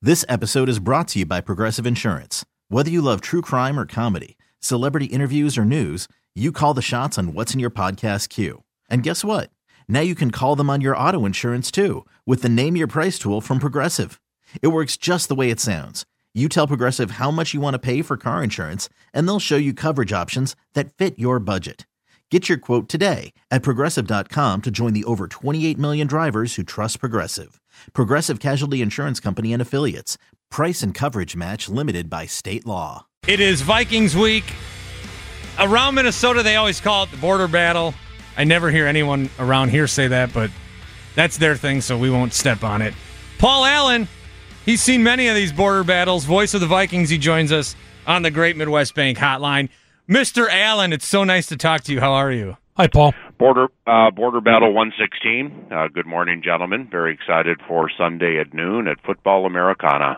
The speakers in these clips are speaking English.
This episode is brought to you by Progressive Insurance. Whether you love true crime or comedy, celebrity interviews or news, you call the shots on what's in your podcast queue. And guess what? Now you can call them on your auto insurance too with the Name Your Price tool from Progressive. It works just the way it sounds. You tell Progressive how much you want to pay for car insurance, and they'll show you coverage options that fit your budget. Get your quote today at Progressive.com to join the over 28 million drivers who trust Progressive. Progressive Casualty Insurance Company and Affiliates. Price and coverage match limited by state law. It is Vikings week. Around Minnesota, they always call it the border battle. I never hear anyone around here say that, but that's their thing, so we won't step on it. Paul Allen, he's seen many of these border battles. Voice of the Vikings, he joins us on the Great Midwest Bank hotline. Mr. Allen, it's so nice to talk to you. How are you? Hi, Paul. Border Battle 116. Good morning, gentlemen. Very excited for Sunday at noon at Football Americana.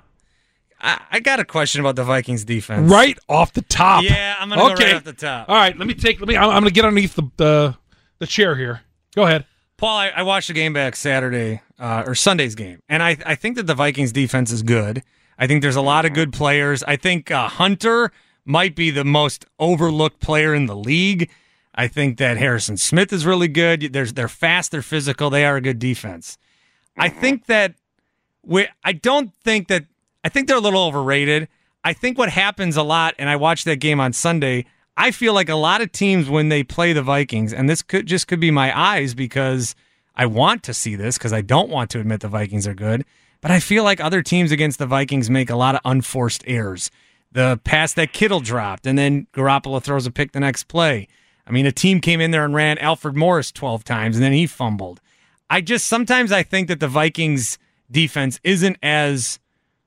I got a question about the Vikings defense. Right off the top. Yeah, I'm going to go right off the top. All right, I'm going to get underneath the chair here. Go ahead. Paul, I watched the game back Saturday, or Sunday's game, and I think that the Vikings defense is good. I think there's a lot of good players. I think Hunter might be the most overlooked player in the league. I think that Harrison Smith is really good. They're fast, they're physical, they are a good defense. I think that I think they're a little overrated. I think what happens a lot, and I watched that game on Sunday, I feel like a lot of teams when they play the Vikings, and this could be my eyes because I want to see this because I don't want to admit the Vikings are good, but I feel like other teams against the Vikings make a lot of unforced errors. The pass that Kittle dropped, and then Garoppolo throws a pick the next play. I mean, a team came in there and ran Alfred Morris 12 times, and then he fumbled. Sometimes I think that the Vikings defense isn't as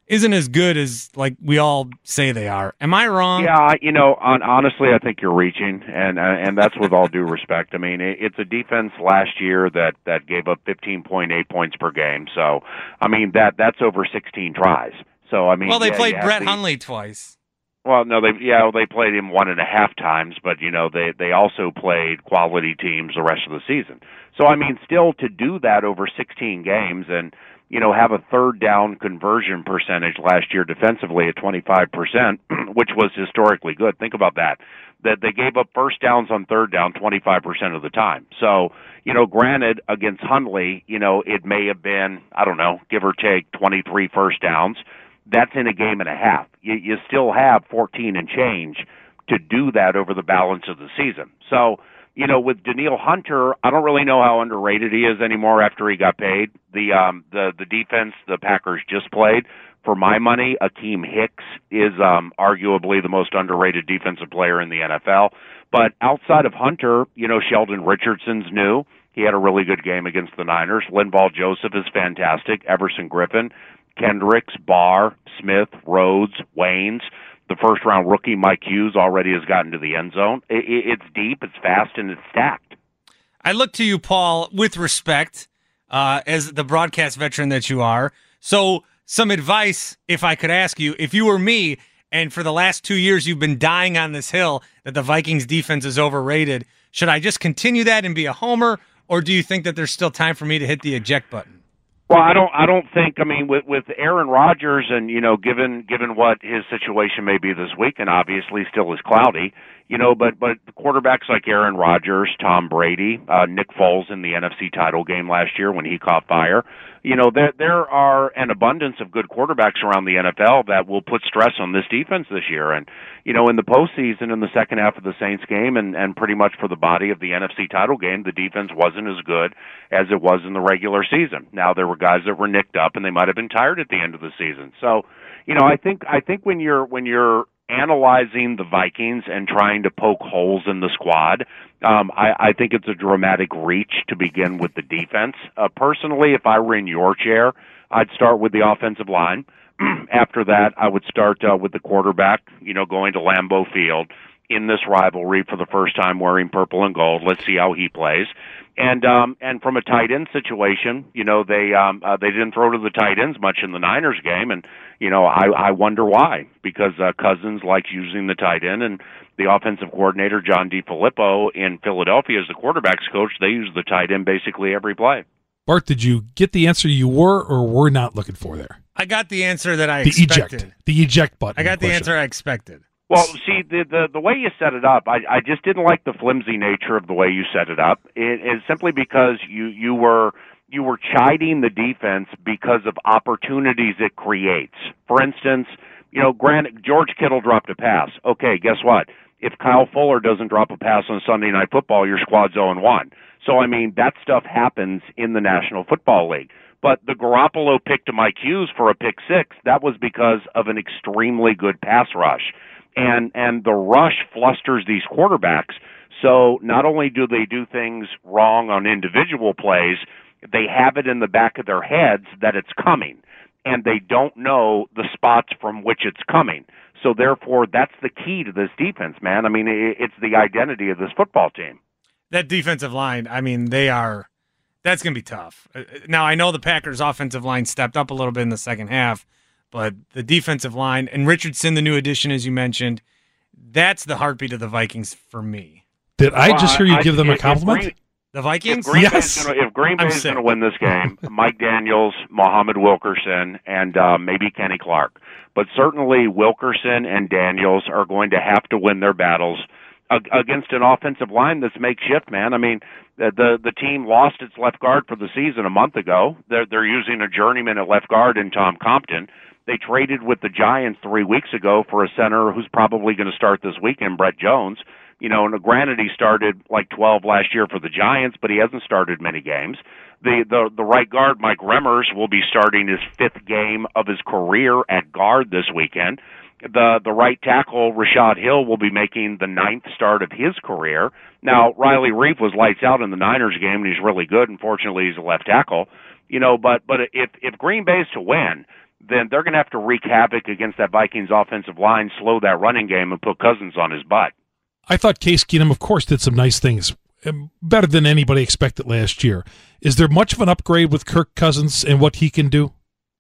good as like we all say they are. Am I wrong? Yeah, honestly, I think you're reaching, and that's with all due respect. I mean, it's a defense last year that gave up 15.8 points per game. So, I mean, that's over 16 tries. So, I mean, well, they played Brett Hundley twice. Well, no, they played him 1.5 times, but they also played quality teams the rest of the season. So I mean, still to do that over 16 games and have a third down conversion percentage last year defensively at 25%, which was historically good. Think about that. That they gave up first downs on third down 25% of the time. So granted against Hundley, it may have been give or take 23 first downs. That's in a game and a half. You still have 14 and change to do that over the balance of the season. So, with Danielle Hunter, I don't really know how underrated he is anymore after he got paid. The defense the Packers just played, for my money, Akeem Hicks is arguably the most underrated defensive player in the NFL. But outside of Hunter, Sheldon Richardson's new. He had a really good game against the Niners. Linval Joseph is fantastic. Everson Griffin, Kendricks, Barr, Smith, Rhodes, Waynes. The first-round rookie, Mike Hughes, already has gotten to the end zone. It's deep, it's fast, and it's stacked. I look to you, Paul, with respect, as the broadcast veteran that you are. So some advice, if I could ask you, if you were me, and for the last 2 years you've been dying on this hill that the Vikings defense is overrated, should I just continue that and be a homer, or do you think that there's still time for me to hit the eject button? Well, I don't think. I mean, with Aaron Rodgers, and given what his situation may be this week, and obviously still is cloudy, but quarterbacks like Aaron Rodgers, Tom Brady, Nick Foles in the NFC title game last year when he caught fire. There are an abundance of good quarterbacks around the NFL that will put stress on this defense this year. And, in the postseason, in the second half of the Saints game and pretty much for the body of the NFC title game, the defense wasn't as good as it was in the regular season. Now, there were guys that were nicked up and they might have been tired at the end of the season. So, I think when you're analyzing the Vikings and trying to poke holes in the squad, I think it's a dramatic reach to begin with the defense. Personally, if I were in your chair, I'd start with the offensive line. After that, I would start with the quarterback, going to Lambeau Field in this rivalry for the first time wearing purple and gold. Let's see how he plays. And from a tight end situation, they didn't throw to the tight ends much in the Niners game, and I wonder why. Because Cousins likes using the tight end, and the offensive coordinator John DeFilippo in Philadelphia as the quarterbacks coach, they use the tight end basically every play. Bart, did you get the answer you were or were not looking for there? I got the answer that I expected. The eject button. I got the answer I expected. Well, see, the way you set it up, I just didn't like the flimsy nature of the way you set it up. It is simply because you were chiding the defense because of opportunities it creates. For instance, granted, George Kittle dropped a pass. Okay, guess what? If Kyle Fuller doesn't drop a pass on Sunday Night Football, your squad's 0-1. So, I mean, that stuff happens in the National Football League. But the Garoppolo pick to Mike Hughes for a pick six, that was because of an extremely good pass rush. And the rush flusters these quarterbacks. So not only do they do things wrong on individual plays, they have it in the back of their heads that it's coming. And they don't know the spots from which it's coming. So therefore, that's the key to this defense, man. I mean, it's the identity of this football team. That defensive line, I mean, that's going to be tough. Now, I know the Packers' offensive line stepped up a little bit in the second half, but the defensive line, and Richardson, the new addition, as you mentioned, that's the heartbeat of the Vikings for me. Did I just hear you give them a compliment? The Vikings? If Green Bay is going to win this game, Mike Daniels, Muhammad Wilkerson, and maybe Kenny Clark. But certainly Wilkerson and Daniels are going to have to win their battles against an offensive line that's makeshift, man. I mean, the team lost its left guard for the season a month ago. They're using a journeyman at left guard in Tom Compton. They traded with the Giants 3 weeks ago for a center who's probably going to start this weekend, Brett Jones. And granted, he started like 12 last year for the Giants, but he hasn't started many games. The right guard, Mike Remmers, will be starting his fifth game of his career at guard this weekend. The right tackle, Rashad Hill, will be making the ninth start of his career. Now, Riley Reef was lights out in the Niners game, and he's really good. Unfortunately, he's a left tackle. But if Green Bay's to win, then they're going to have to wreak havoc against that Vikings offensive line, slow that running game, and put Cousins on his butt. I thought Case Keenum, of course, did some nice things, better than anybody expected last year. Is there much of an upgrade with Kirk Cousins and what he can do?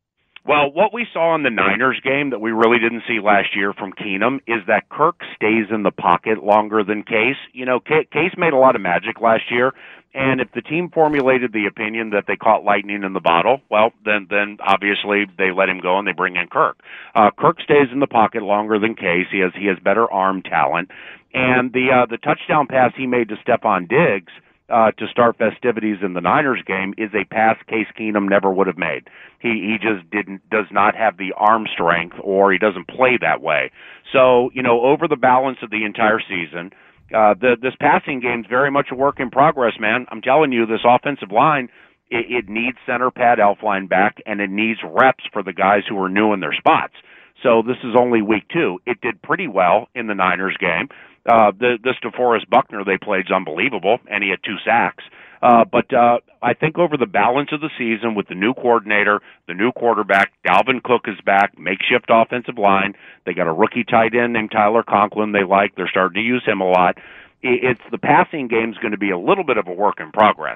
Well, what we saw in the Niners game that we really didn't see last year from Keenum is that Kirk stays in the pocket longer than Case. Case made a lot of magic last year, and if the team formulated the opinion that they caught lightning in the bottle, well, then obviously they let him go and they bring in Kirk. Kirk stays in the pocket longer than Case. He has better arm talent, and the touchdown pass he made to Stephon Diggs to start festivities in the Niners game is a pass Case Keenum never would have made. He just does not have the arm strength, or he doesn't play that way. So, over the balance of the entire season, this passing game is very much a work in progress, man. I'm telling you, this offensive line, it needs center Pat Elflein back, and it needs reps for the guys who are new in their spots. So this is only week 2. It did pretty well in the Niners game. This DeForest Buckner they played is unbelievable, and he had 2 sacks. But I think over the balance of the season with the new coordinator, the new quarterback, Dalvin Cook is back, makeshift offensive line. They got a rookie tight end named Tyler Conklin they like. They're starting to use him a lot. It's the passing game's going to be a little bit of a work in progress.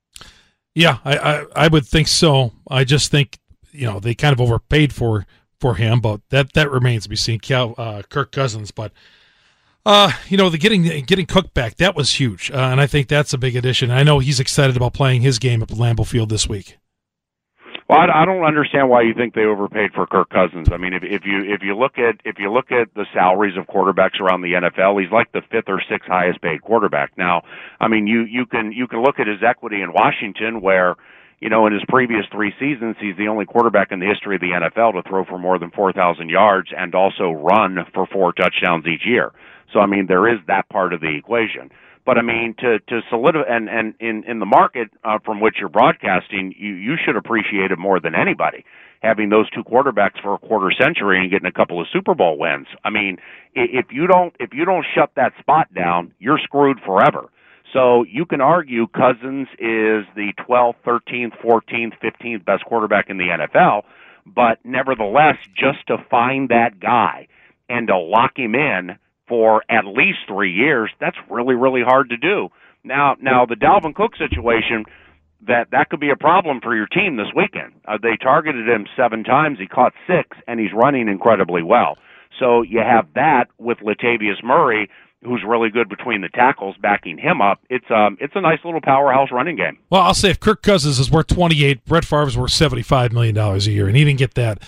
Yeah, I would think so. I just think, they kind of overpaid for him, but that remains to be seen. Kirk Cousins, but the getting Cook back, that was huge, and I think that's a big addition. I know he's excited about playing his game at Lambeau Field this week. Well, I don't understand why you think they overpaid for Kirk Cousins. I mean, if you look at the salaries of quarterbacks around the NFL, he's like the 5th or 6th highest paid quarterback. Now, I mean, you can look at his equity in Washington, where in his previous 3 seasons, he's the only quarterback in the history of the NFL to throw for more than 4,000 yards and also run for 4 touchdowns each year. So, I mean, there is that part of the equation. But, I mean, to solidify, and in the market from which you're broadcasting, you should appreciate it more than anybody, having those 2 quarterbacks for a quarter century and getting a couple of Super Bowl wins. I mean, if you don't shut that spot down, you're screwed forever. So you can argue Cousins is the 12th, 13th, 14th, 15th best quarterback in the NFL, but nevertheless, just to find that guy and to lock him in for at least 3 years, that's really, really hard to do. Now the Dalvin Cook situation, that could be a problem for your team this weekend. They targeted him 7 times, he caught 6, and he's running incredibly well. So you have that with Latavius Murray, who's really good between the tackles, backing him up. It's a nice little powerhouse running game. Well, I'll say if Kirk Cousins is worth 28, Brett Favre's worth $75 million a year, and he didn't get that.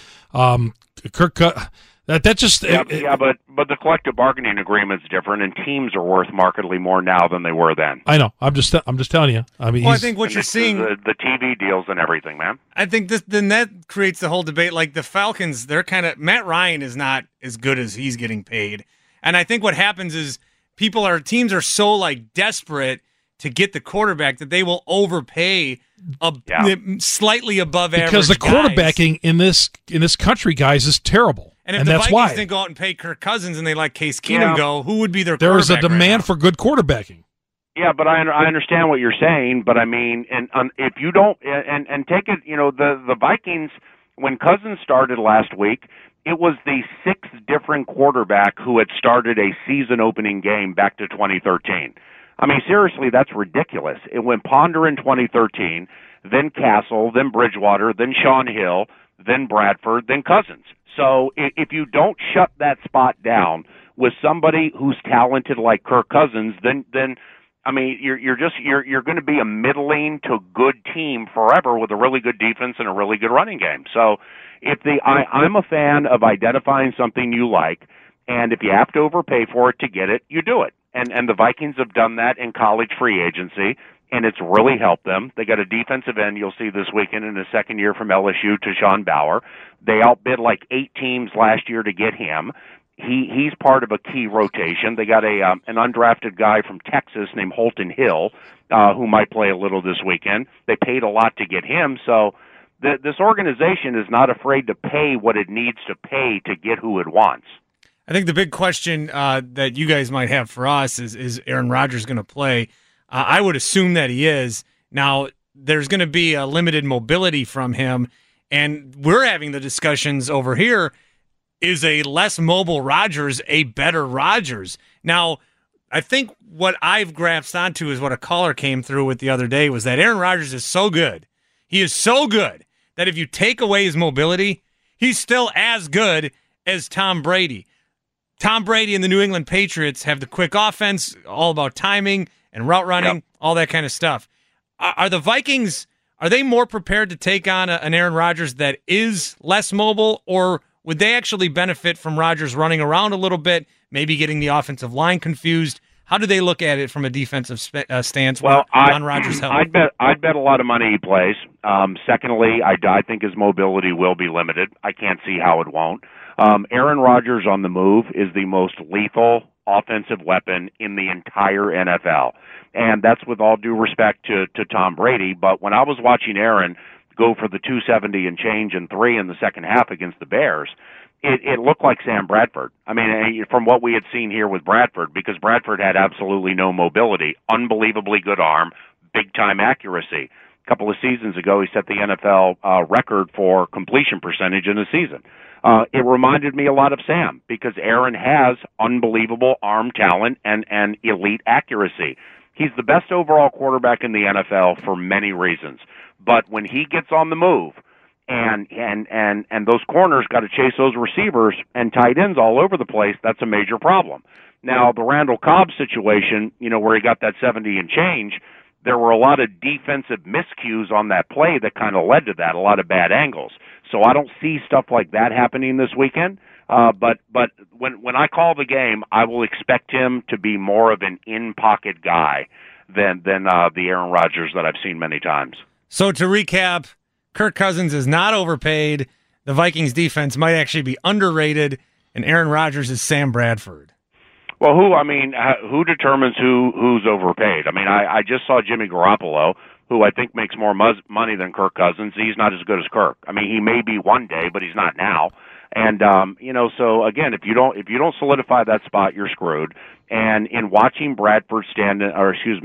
That just but the collective bargaining agreement's different, and teams are worth markedly more now than they were then. I know. I'm just telling you. I mean, I think what you're seeing, the TV deals and everything, man. I think then that creates the whole debate. Like the Falcons, they're kind of Matt Ryan is not as good as he's getting paid, and I think what happens is teams are so like desperate to get the quarterback that they will overpay slightly above average because the guys. Quarterbacking in this country, guys, is terrible. And if the Vikings didn't go out and pay Kirk Cousins and they let Case Keenum go, who would be their quarterback? There is a demand for good quarterbacking. Yeah, but I understand what you're saying. But I mean, and if you don't and take it, the Vikings, when Cousins started last week, it was the sixth different quarterback who had started a season-opening game back to 2013. I mean, seriously, that's ridiculous. It went Ponder in 2013, then Castle, then Bridgewater, then Sean Hill, then Bradford, then Cousins. So if you don't shut that spot down with somebody who's talented like Kirk Cousins, then I mean you're going to be a middling to good team forever with a really good defense and a really good running game. So I'm a fan of identifying something you like, and if you have to overpay for it to get it, you do it. And the Vikings have done that in college free agency, and it's really helped them. They got a defensive end you'll see this weekend in his second year from LSU, Tashawn Bauer. They outbid like 8 teams last year to get him. He's part of a key rotation. They got an undrafted guy from Texas named Holton Hill who might play a little this weekend. They paid a lot to get him, so this organization is not afraid to pay what it needs to pay to get who it wants. I think the big question that you guys might have for us is Aaron Rodgers going to play? I would assume that he is. Now, there's going to be a limited mobility from him, and we're having the discussions over here, is a less mobile Rodgers a better Rodgers? Now, I think what I've grasped onto is what a caller came through with the other day was that Aaron Rodgers is so good. He is so good that if you take away his mobility, he's still as good as Tom Brady. Tom Brady and the New England Patriots have the quick offense, all about timing and route running, all that kind of stuff. Are the Vikings, are they more prepared to take on an Aaron Rodgers that is less mobile, or would they actually benefit from Rodgers running around a little bit, maybe getting the offensive line confused? How do they look at it from a defensive stance on Rodgers' help? I'd bet a lot of money he plays. Secondly, I think his mobility will be limited. I can't see how it won't. Aaron Rodgers on the move is the most lethal offensive weapon in the entire NFL. And that's with all due respect to Tom Brady. But when I was watching Aaron go for the 270 and change and 3 in the second half against the Bears, it looked like Sam Bradford. I mean, from what we had seen here with Bradford, because Bradford had absolutely no mobility, unbelievably good arm, big-time accuracy. A couple of seasons ago, he set the NFL record for completion percentage in a season. It reminded me a lot of Sam because Aaron has unbelievable arm talent and elite accuracy. He's the best overall quarterback in the NFL for many reasons. But when he gets on the move and those corners got to chase those receivers and tight ends all over the place, that's a major problem. Now, the Randall Cobb situation, where he got that 70 and change, there were a lot of defensive miscues on that play that kind of led to that, a lot of bad angles. So I don't see stuff like that happening this weekend. But when I call the game, I will expect him to be more of an in-pocket guy than the Aaron Rodgers that I've seen many times. So to recap, Kirk Cousins is not overpaid. The Vikings defense might actually be underrated, and Aaron Rodgers is Sam Bradford. Well, who determines who's overpaid? I mean, I just saw Jimmy Garoppolo, who I think makes more money than Kirk Cousins. He's not as good as Kirk. I mean, he may be one day, but he's not now. And so again, if you don't solidify that spot, you're screwed. And in watching Rodgers stand in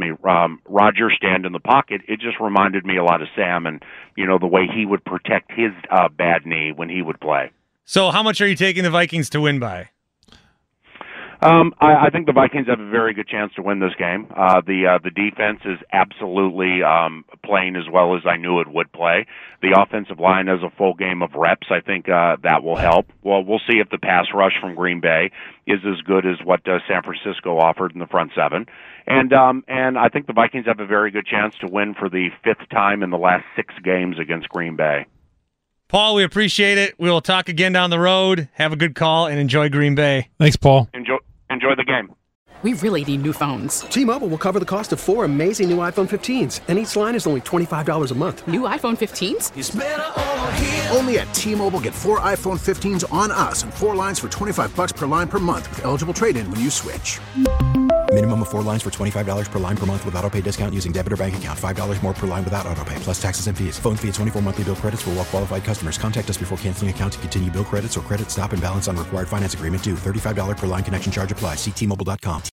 the pocket, it just reminded me a lot of Sam and the way he would protect his bad knee when he would play. So, how much are you taking the Vikings to win by? I think the Vikings have a very good chance to win this game. The defense is absolutely playing as well as I knew it would play. The offensive line has a full game of reps. I think that will help. Well, we'll see if the pass rush from Green Bay is as good as what San Francisco offered in the front seven. And I think the Vikings have a very good chance to win for the 5th time in the last 6 games against Green Bay. Paul, we appreciate it. We will talk again down the road. Have a good call and enjoy Green Bay. Thanks, Paul. Enjoy the game. We really need new phones. T-Mobile will cover the cost of 4 amazing new iPhone 15s, and each line is only $25 a month. New iPhone 15s? It's better over here. Only at T-Mobile, get 4 iPhone 15s on us and 4 lines for $25 per line per month with eligible trade-in when you switch. Minimum of 4 lines for $25 per line per month with autopay discount using debit or bank account. $5 more per line without autopay, plus taxes and fees. Phone fee at 24 monthly bill credits for well-qualified customers. Contact us before canceling account to continue bill credits or credit stop and balance on required finance agreement due. $35 per line connection charge applies. See T-Mobile.com.